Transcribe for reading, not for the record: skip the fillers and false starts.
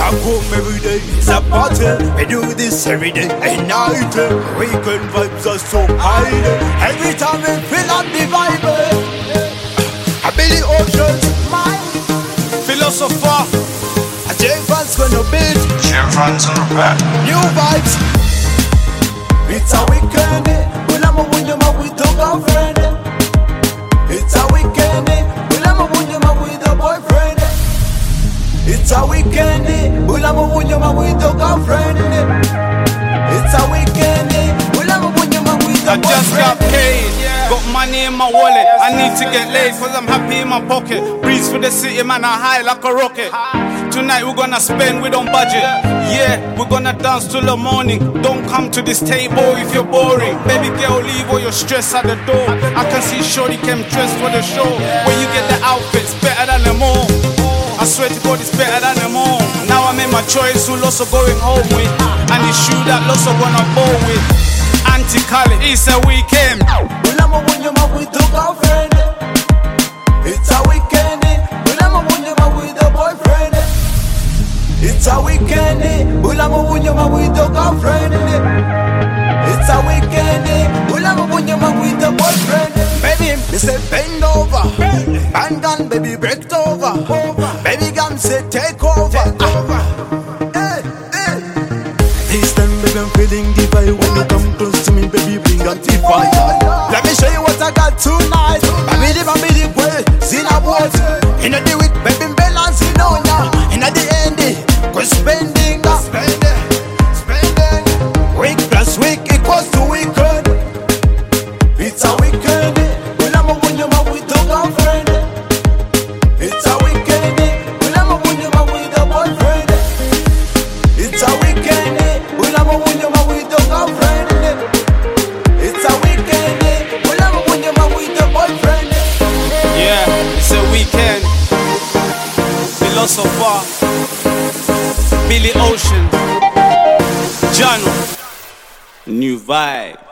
Back home every day, it's a party. We do this every day and night. Weekend vibes are so high. Every time we feel up the vibe. I Billy Ocean, my philosopher. A J-Fans gonna beat. J-Fans on the back. New vibes. It's a weekend. We'll have a winner with a girlfriend. It's a weekend. We'll have a winner with a boyfriend. It's a weekend. We'll have a winner with a girlfriend. It's a weekend. We'll have a winner with a boyfriend. I just got paid, got money in my wallet. I need to get laid cause I'm happy in my pocket. Breeze for the city, man, I high like a rocket. Tonight we're gonna spend, we don't budget. Yeah, we're gonna dance till the morning. Don't come to this table if you're boring. Baby girl, leave all your stress at the door. I can see shorty came dressed for the show. When you get the outfits, better than them all. I swear to God, it's better than them all. Now I made my choice, who lots are going home with. And the shoe that lots are gonna bowl with. Anti-Cali, it's a weekend. We'll have a winner with a girlfriend. It's a weekend. We'll have a winner with a boyfriend. It's a weekend. We'll have a winner with a girlfriend. It's a weekend. We'll have a winner with a boyfriend. Baby, me say bend over. Bang on, baby, break it over. Baby, come say take over. Hey, hey. This time, baby, I'm feeling the vibe. When you come close to me, baby, bring out the fire. Let me show you what I got tonight. Baby, the way, see a boat. In the week, baby, balance it on ya. In the end, go spending. Week plus week equals to weekend. It's a weekend. We'll have a winner with a girlfriend. It's a weekend. We'll have a winner with a boyfriend. It's a weekend. We'll have a winner with a girlfriend. It's a weekend. We'll have a winner with a boyfriend. Yeah, it's a weekend. Philosopher, Billy Ocean, Jano, new vibe.